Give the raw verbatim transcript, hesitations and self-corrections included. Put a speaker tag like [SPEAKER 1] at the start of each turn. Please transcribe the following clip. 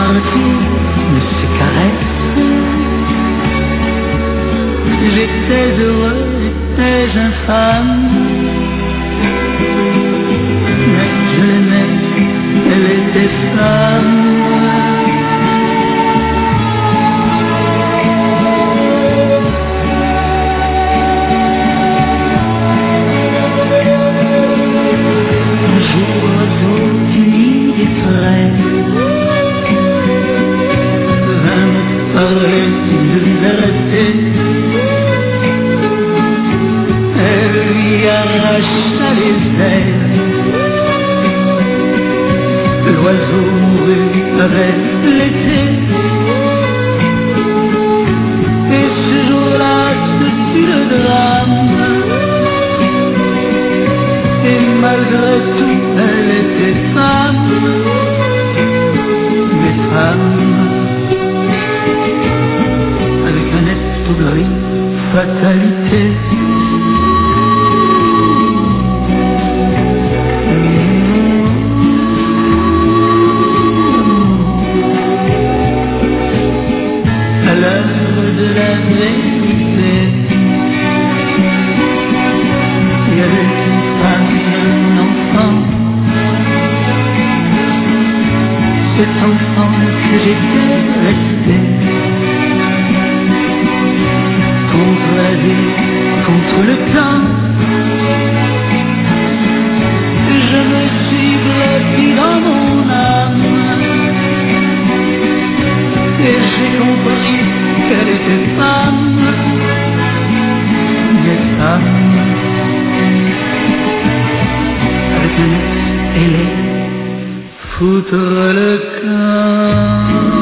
[SPEAKER 1] partie de ses caresses. J'étais heureux, étais-je infâme, mais je l'aimais, elle était femme. Un jour, l'oiseau timide et frais vint me parler de liberté. Elle lui arracha les ailes. L'oiseau mourut avec l'été. Et ce jour-là, ce fut le drame. Et malgré tout, elle était femme. Mais femme, avec un esprit fatalité. À l'heure de la vérité, il y avait une femme et un enfant. Cet enfant que j'étais resté contre la vie, contre le temps. Je me suis blotti dans mon âme et j'ai compris qu'elle était femme, mais femme, avec un S, elle est foutre le camp.